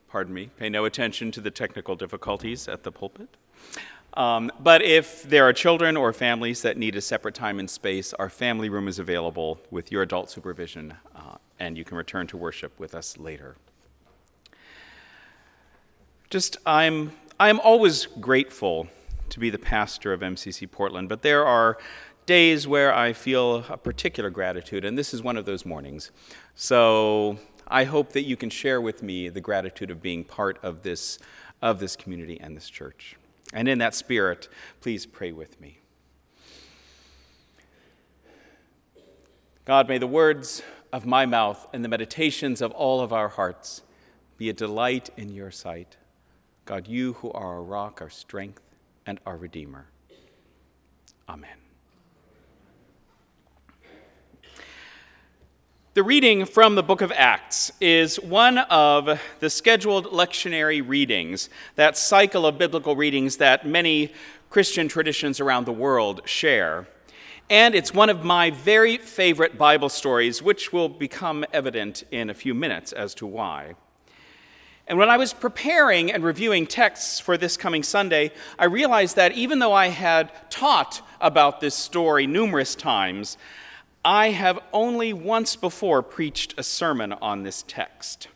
pay no attention to the technical difficulties at the pulpit. But if there are children or families that need a separate time and space, our family room is available with your adult supervision, and you can return to worship with us later. I'm always grateful to be the pastor of MCC Portland, but there are days where I feel a particular gratitude, and this is one of those mornings. So I hope that you can share with me the gratitude of being part of this community and this church. And in that spirit, please pray with me. God, may the words of my mouth and the meditations of all of our hearts be a delight in your sight. God, you who are our rock, our strength, and our Redeemer. Amen. The reading from the book of Acts is one of the scheduled lectionary readings, that cycle of biblical readings that many Christian traditions around the world share. And it's one of my very favorite Bible stories, which will become evident in a few minutes as to why. And when I was preparing and reviewing texts for this coming Sunday, I realized that even though I had taught about this story numerous times, I have only once before preached a sermon on this text.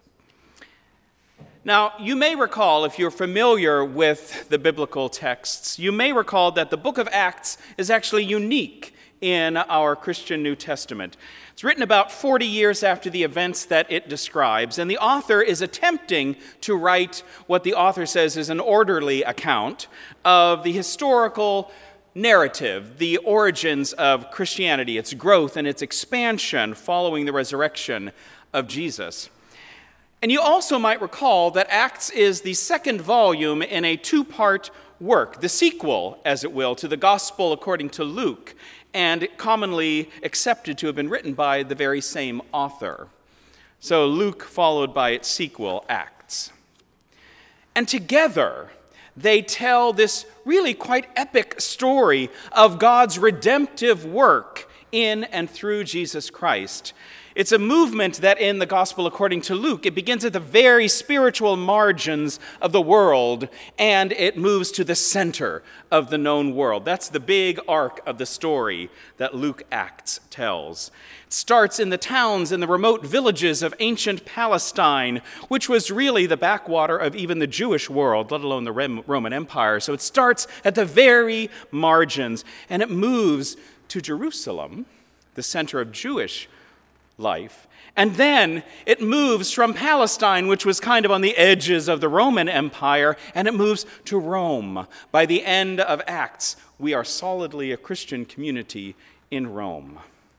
Now, you may recall, if you're familiar with the biblical texts, you may recall that the book of Acts is actually unique in our Christian New Testament. It's written about 40 years after the events that it describes, and the author is attempting to write what the author says is an orderly account of the historical narrative, the origins of Christianity, its growth and its expansion following the resurrection of Jesus. And you also might recall that Acts is the second volume in a two-part work, the sequel, as it will, to the Gospel according to Luke, and commonly accepted to have been written by the very same author. So Luke followed by its sequel, Acts. And together, they tell this really quite epic story of God's redemptive work in and through Jesus Christ. It's a movement that in the Gospel according to Luke, it begins at the very spiritual margins of the world, and it moves to the center of the known world. That's the big arc of the story that Luke Acts tells. It starts in the towns and the remote villages of ancient Palestine, which was really the backwater of even the Jewish world, let alone the Roman Empire. So it starts at the very margins, and it moves to Jerusalem, the center of Jewish life. And then it moves from Palestine, which was kind of on the edges of the Roman Empire, and it moves to Rome. By the end of Acts, we are solidly a Christian community in Rome.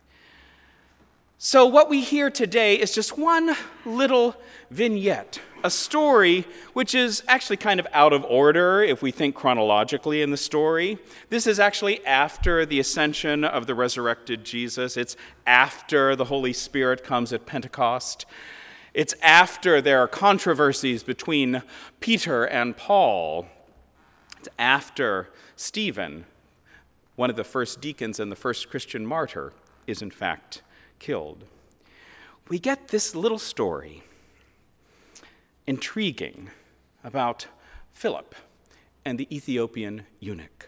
So what we hear today is just one little vignette, a story which is actually kind of out of order if we think chronologically in the story. This is actually after the ascension of the resurrected Jesus. It's after the Holy Spirit comes at Pentecost. It's after there are controversies between Peter and Paul. It's after Stephen, one of the first deacons and the first Christian martyr, is in fact killed. We get this little story, intriguing, about Philip and the Ethiopian eunuch.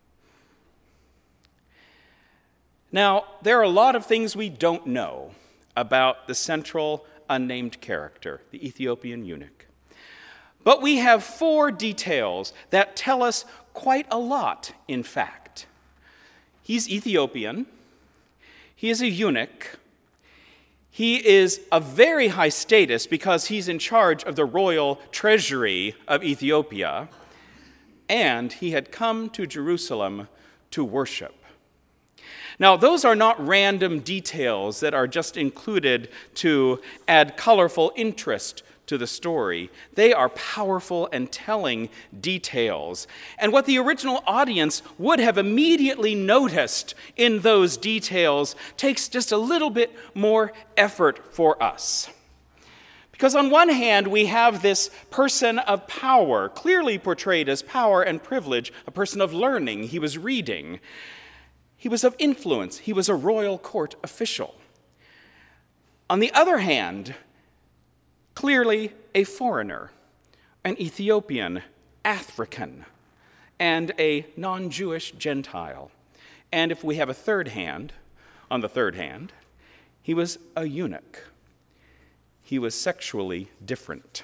Now, there are a lot of things we don't know about the central unnamed character, the Ethiopian eunuch. But we have 4 details that tell us quite a lot, in fact. He's Ethiopian. He is a eunuch. He is of very high status because he's in charge of the royal treasury of Ethiopia. And he had come to Jerusalem to worship. Now, those are not random details that are just included to add colorful interest to the story. They are powerful and telling details. And what the original audience would have immediately noticed in those details takes just a little bit more effort for us. Because on one hand, we have this person of power, clearly portrayed as power and privilege, a person of learning. He was reading. He was of influence. He was a royal court official. On the other hand, clearly a foreigner, an Ethiopian, African, and a non-Jewish Gentile. And if we have a third hand, on the third hand, he was a eunuch. He was sexually different.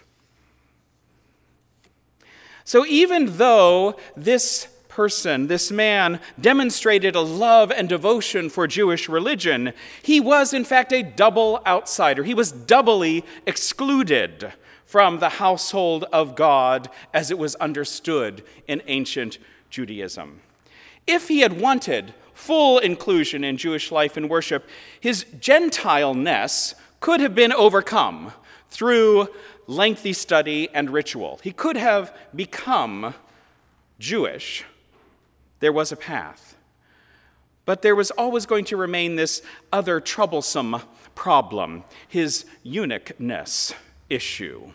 So even though this person, this man, demonstrated a love and devotion for Jewish religion, he was in fact a double outsider. He was doubly excluded from the household of God as it was understood in ancient Judaism. If he had wanted full inclusion in Jewish life and worship, his Gentile-ness could have been overcome through lengthy study and ritual. He could have become Jewish. There was a path. But there was always going to remain this other troublesome problem, his eunuchness issue.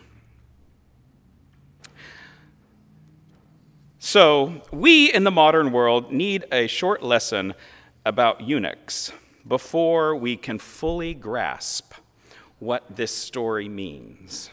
So, we in the modern world need a short lesson about eunuchs before we can fully grasp what this story means.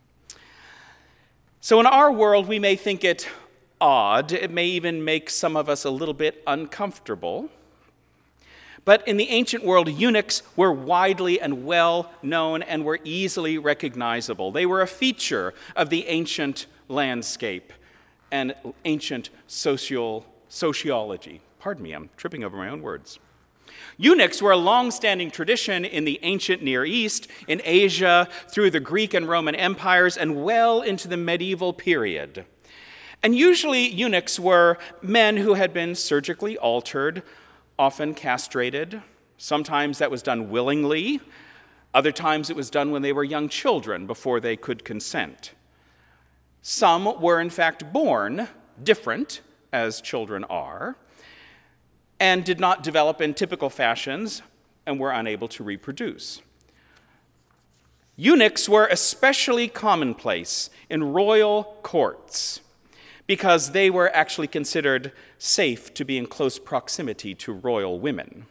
So, in our world, we may think it odd. It may even make some of us a little bit uncomfortable. But in the ancient world, eunuchs were widely and well known and were easily recognizable. They were a feature of the ancient landscape and ancient sociology. Pardon me, I'm tripping over my own words. Eunuchs were a long-standing tradition in the ancient Near East, in Asia, through the Greek and Roman empires, and well into the medieval period. And usually eunuchs were men who had been surgically altered, often castrated. Sometimes that was done willingly. Other times it was done when they were young children before they could consent. Some were in fact born different, as children are, and did not develop in typical fashions and were unable to reproduce. Eunuchs were especially commonplace in royal courts because they were actually considered safe to be in close proximity to royal women.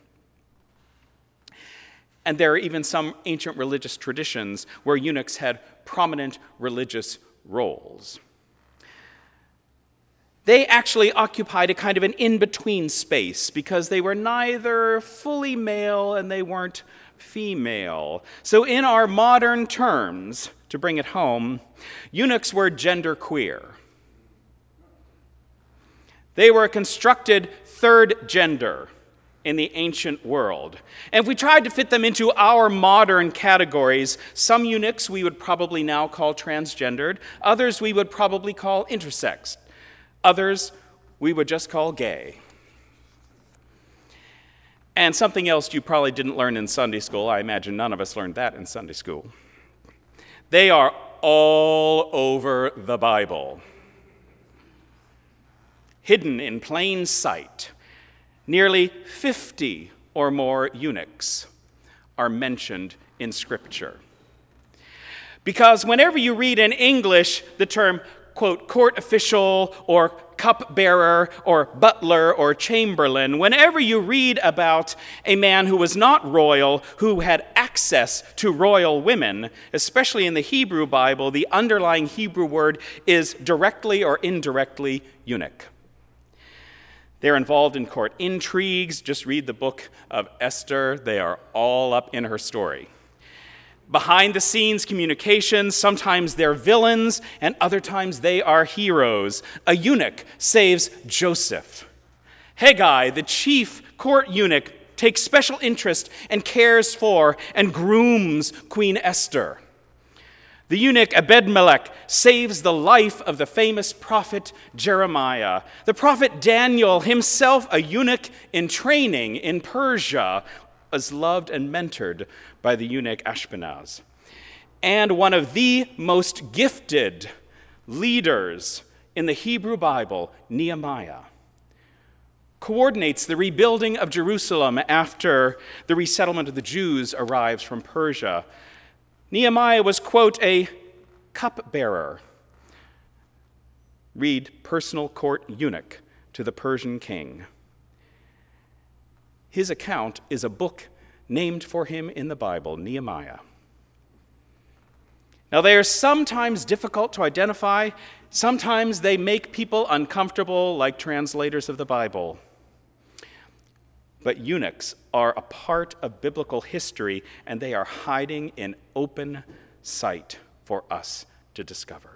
And there are even some ancient religious traditions where eunuchs had prominent religious roles. They actually occupied a kind of an in-between space because they were neither fully male and they weren't female. So in our modern terms, to bring it home, eunuchs were genderqueer. They were a constructed third gender in the ancient world. And if we tried to fit them into our modern categories, some eunuchs we would probably now call transgendered, others we would probably call intersex, others we would just call gay. And something else you probably didn't learn in Sunday school, I imagine none of us learned that in Sunday school. They are all over the Bible, hidden in plain sight. Nearly 50 or more eunuchs are mentioned in Scripture. Because whenever you read in English the term, quote, court official or cupbearer or butler or chamberlain, whenever you read about a man who was not royal, who had access to royal women, especially in the Hebrew Bible, the underlying Hebrew word is directly or indirectly eunuch. They're involved in court intrigues. Just read the book of Esther. They are all up in her story. Behind the scenes communications, sometimes they're villains, and other times they are heroes. A eunuch saves Joseph. Haggai, the chief court eunuch, takes special interest and cares for and grooms Queen Esther. The eunuch Ebed-Melech saves the life of the famous prophet Jeremiah. The prophet Daniel, himself a eunuch in training in Persia, was loved and mentored by the eunuch Ashpenaz. And one of the most gifted leaders in the Hebrew Bible, Nehemiah, coordinates the rebuilding of Jerusalem after the resettlement of the Jews arrives from Persia. Nehemiah was, quote, a cupbearer. Read personal court eunuch to the Persian king. His account is a book named for him in the Bible, Nehemiah. Now, they are sometimes difficult to identify. Sometimes they make people uncomfortable, like translators of the Bible. But eunuchs are a part of biblical history, and they are hiding in open sight for us to discover.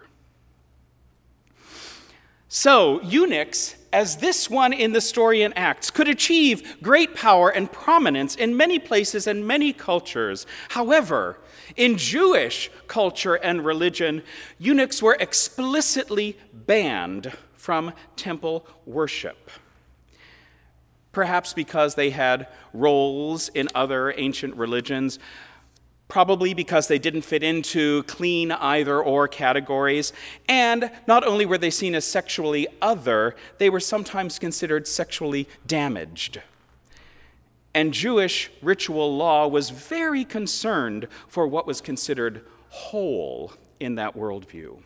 So, eunuchs, as this one in the story in Acts, could achieve great power and prominence in many places and many cultures. However, in Jewish culture and religion, eunuchs were explicitly banned from temple worship. Perhaps because they had roles in other ancient religions, probably because they didn't fit into clean either-or categories, and not only were they seen as sexually other, they were sometimes considered sexually damaged. And Jewish ritual law was very concerned for what was considered whole in that worldview.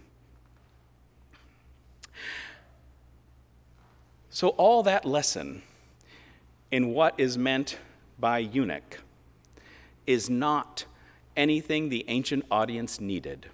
So all that lesson in what is meant by eunuch is not anything the ancient audience needed.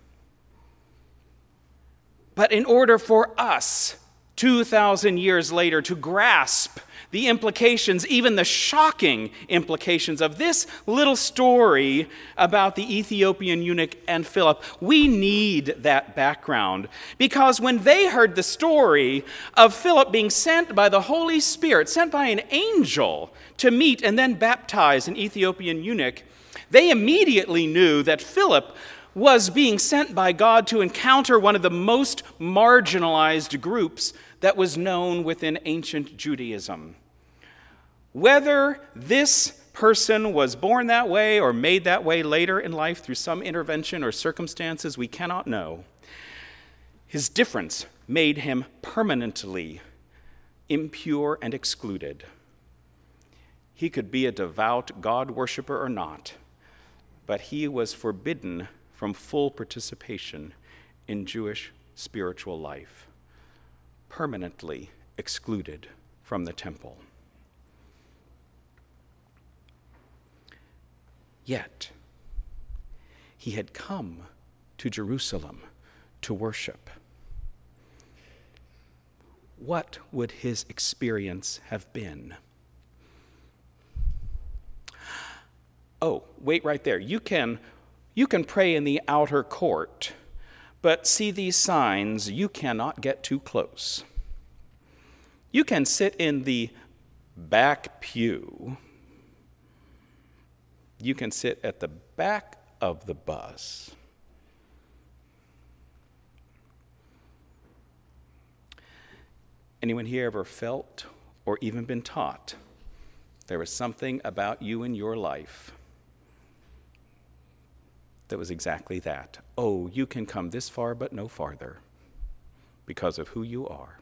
But in order for us, 2,000 years later, to grasp the implications, even the shocking implications of this little story about the Ethiopian eunuch and Philip, we need that background. Because when they heard the story of Philip being sent by the Holy Spirit, sent by an angel to meet and then baptize an Ethiopian eunuch, they immediately knew that Philip was being sent by God to encounter one of the most marginalized groups that was known within ancient Judaism. Whether this person was born that way or made that way later in life through some intervention or circumstances we cannot know, his difference made him permanently impure and excluded. He could be a devout God worshiper or not, but he was forbidden from full participation in Jewish spiritual life, permanently excluded from the temple. Yet, he had come to Jerusalem to worship. What would his experience have been? Oh, wait right there. You can pray in the outer court, but see these signs, you cannot get too close. You can sit in the back pew. You can sit at the back of the bus. Anyone here ever felt or even been taught there was something about you in your life that was exactly that? Oh, you can come this far but no farther because of who you are.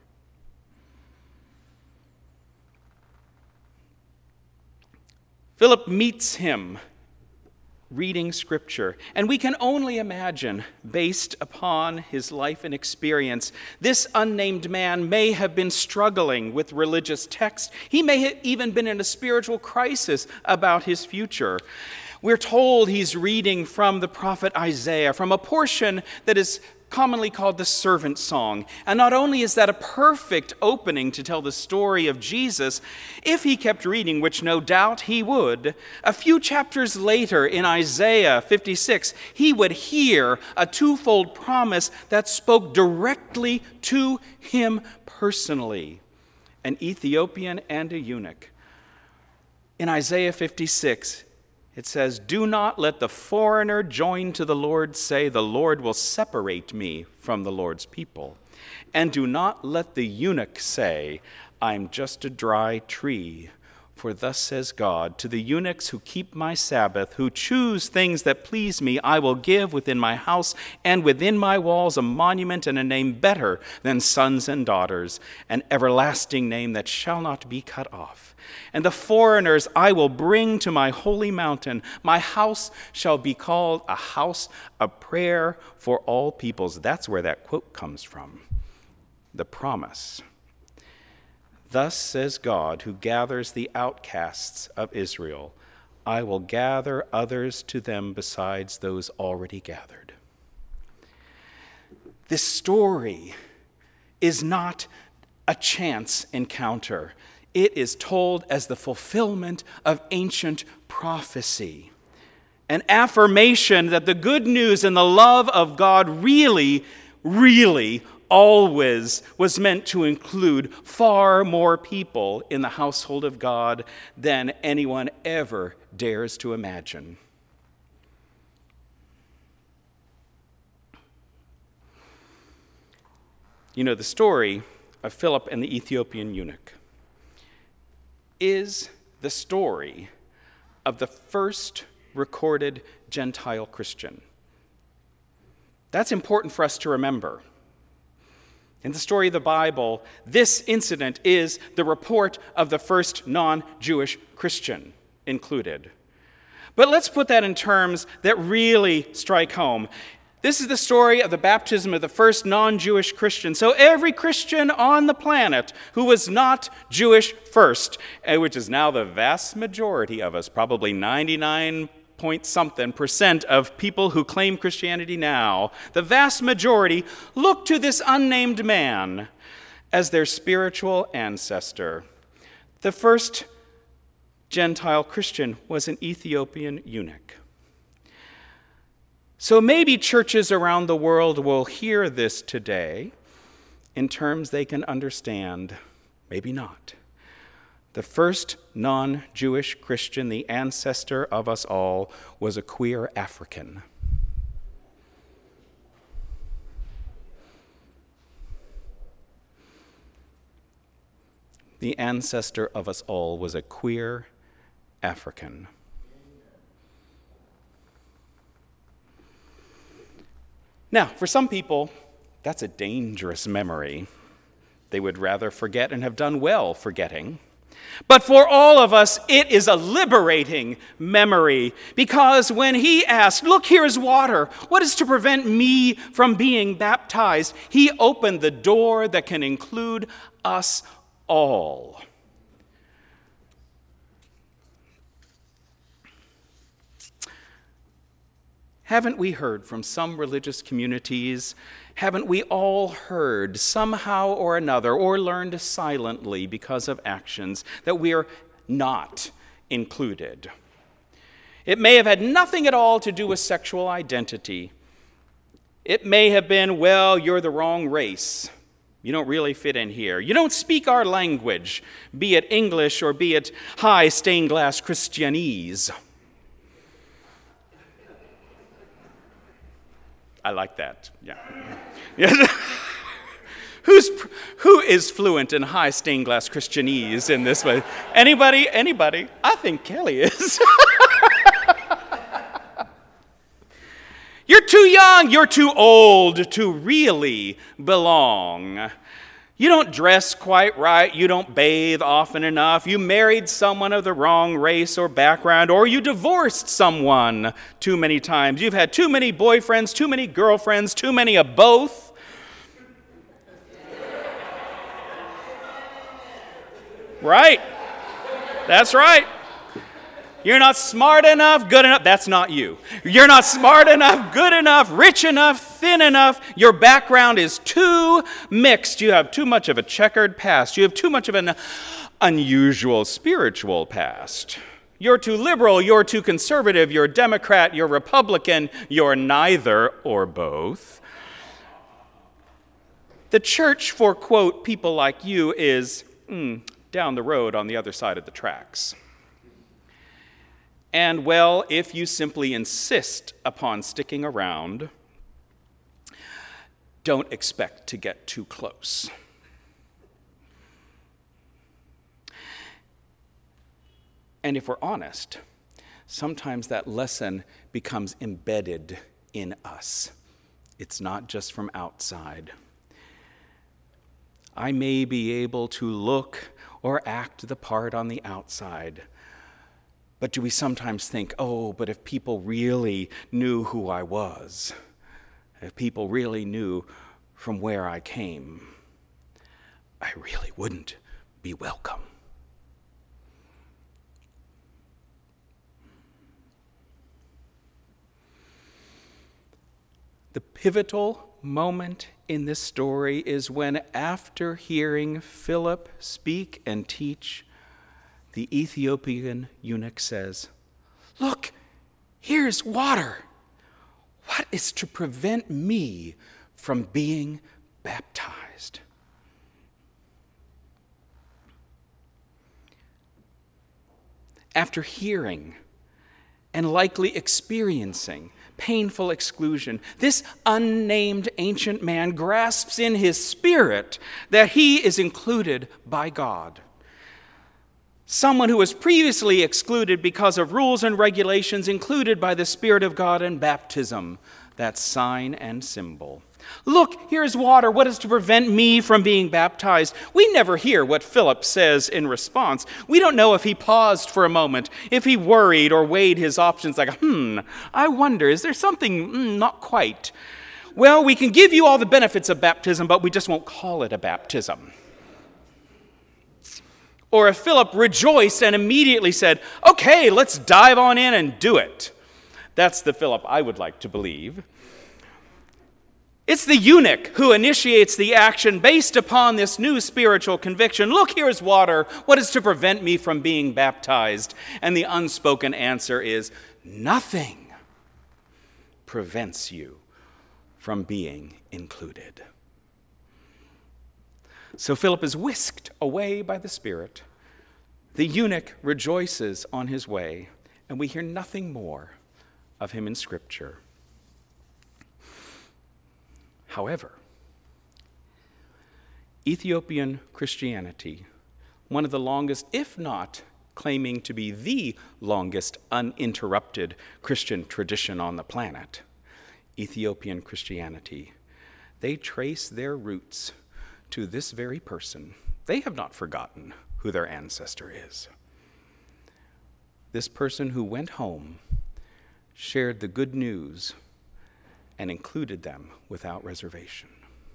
Philip meets him reading scripture, and we can only imagine, based upon his life and experience, this unnamed man may have been struggling with religious text. He may have even been in a spiritual crisis about his future. We're told he's reading from the prophet Isaiah, from a portion that is commonly called the servant song. And not only is that a perfect opening to tell the story of Jesus, if he kept reading, which no doubt he would, a few chapters later in Isaiah 56, he would hear a twofold promise that spoke directly to him personally, an Ethiopian and a eunuch. In Isaiah 56, it says, "Do not let the foreigner joined to the Lord say, 'The Lord will separate me from the Lord's people.' And do not let the eunuch say, 'I'm just a dry tree.' For thus says God, to the eunuchs who keep my Sabbath, who choose things that please me, I will give within my house and within my walls a monument and a name better than sons and daughters, an everlasting name that shall not be cut off. And the foreigners I will bring to my holy mountain. My house shall be called a house of prayer for all peoples." That's where that quote comes from. The promise. "Thus says God, who gathers the outcasts of Israel, I will gather others to them besides those already gathered." This story is not a chance encounter. It is told as the fulfillment of ancient prophecy, an affirmation that the good news and the love of God really, really always was meant to include far more people in the household of God than anyone ever dares to imagine. You know, the story of Philip and the Ethiopian eunuch is the story of the first recorded Gentile Christian. That's important for us to remember. In the story of the Bible, this incident is the report of the first non-Jewish Christian included. But let's put that in terms that really strike home. This is the story of the baptism of the first non-Jewish Christian. So every Christian on the planet who was not Jewish first, which is now the vast majority of us, probably 99-point-something% of people who claim Christianity now, the vast majority look to this unnamed man as their spiritual ancestor. The first Gentile Christian was an Ethiopian eunuch. So maybe churches around the world will hear this today in terms they can understand. Maybe not. The first non-Jewish Christian, the ancestor of us all, was a queer African. The ancestor of us all was a queer African. Now, for some people, that's a dangerous memory. They would rather forget and have done well forgetting. But for all of us, it is a liberating memory, because when he asked, "Look, here is water. What is to prevent me from being baptized?" he opened the door that can include us all. Haven't we heard from some religious communities, haven't we all heard somehow or another, or learned silently because of actions, that we are not included? It may have had nothing at all to do with sexual identity. It may have been, well, you're the wrong race. You don't really fit in here. You don't speak our language, be it English or be it high stained glass Christianese. I like that, yeah. Who is fluent in high stained glass Christianese in this way? Anybody? I think Kelly is. You're too young, you're too old to really belong. You don't dress quite right, you don't bathe often enough, you married someone of the wrong race or background, or you divorced someone too many times. You've had too many boyfriends, too many girlfriends, too many of both. Right? That's right. You're not smart enough, good enough. That's not you. You're not smart enough, good enough, rich enough, thin enough. Your background is too mixed. You have too much of a checkered past. You have too much of an unusual spiritual past. You're too liberal, you're too conservative, you're Democrat, you're Republican, you're neither or both. The church for, quote, people like you is down the road on the other side of the tracks. And, well, if you simply insist upon sticking around, don't expect to get too close. And if we're honest, sometimes that lesson becomes embedded in us. It's not just from outside. I may be able to look or act the part on the outside, but do we sometimes think, oh, but if people really knew who I was, if people really knew from where I came, I really wouldn't be welcome. The pivotal moment in this story is when, after hearing Philip speak and teach, the Ethiopian eunuch says, "Look, here's water. What is to prevent me from being baptized?" After hearing and likely experiencing painful exclusion, this unnamed ancient man grasps in his spirit that he is included by God. Someone who was previously excluded because of rules and regulations, included by the Spirit of God in baptism, that sign and symbol. "Look, here is water. What is to prevent me from being baptized?" We never hear what Philip says in response. We don't know if he paused for a moment, if he worried or weighed his options like, I wonder, is there something not quite? Well, we can give you all the benefits of baptism, but we just won't call it a baptism. Or if Philip rejoiced and immediately said, "Okay, let's dive on in and do it." That's the Philip I would like to believe. It's the eunuch who initiates the action based upon this new spiritual conviction. "Look, here is water. What is to prevent me from being baptized?" And the unspoken answer is, nothing prevents you from being included. So Philip is whisked away by the Spirit. The eunuch rejoices on his way, and we hear nothing more of him in Scripture. However, Ethiopian Christianity, one of the longest, if not claiming to be the longest uninterrupted Christian tradition on the planet, Ethiopian Christianity, they trace their roots to this very person. They have not forgotten who their ancestor is. This person who went home, shared the good news, and included them without reservation.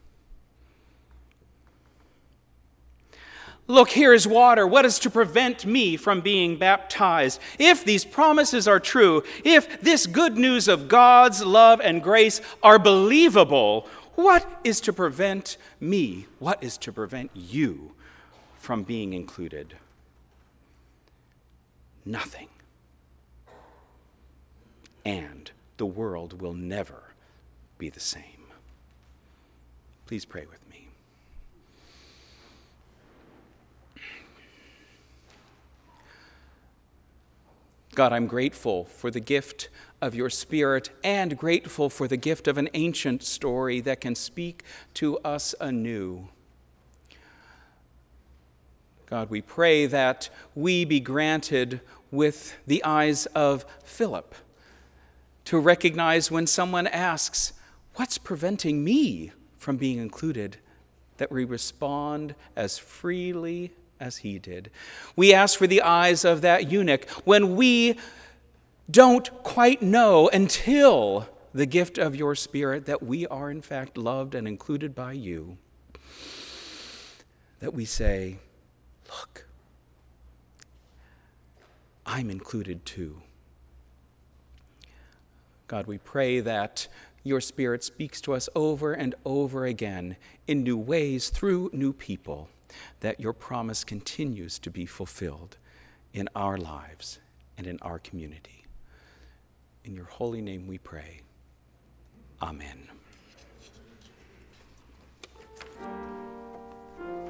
"Look, here is water. What is to prevent me from being baptized?" If these promises are true, if this good news of God's love and grace are believable, what is to prevent me, what is to prevent you from being included? Nothing. And the world will never be the same. Please pray with me. God, I'm grateful for the gift of your Spirit and grateful for the gift of an ancient story that can speak to us anew. God, we pray that we be granted with the eyes of Philip to recognize when someone asks, "What's preventing me from being included?" that we respond as freely as he did. We ask for the eyes of that eunuch when we don't quite know until the gift of your Spirit that we are in fact loved and included by you, that we say, "Look, I'm included too." God, we pray that your Spirit speaks to us over and over again in new ways through new people, that your promise continues to be fulfilled in our lives and in our community. In your holy name we pray. Amen.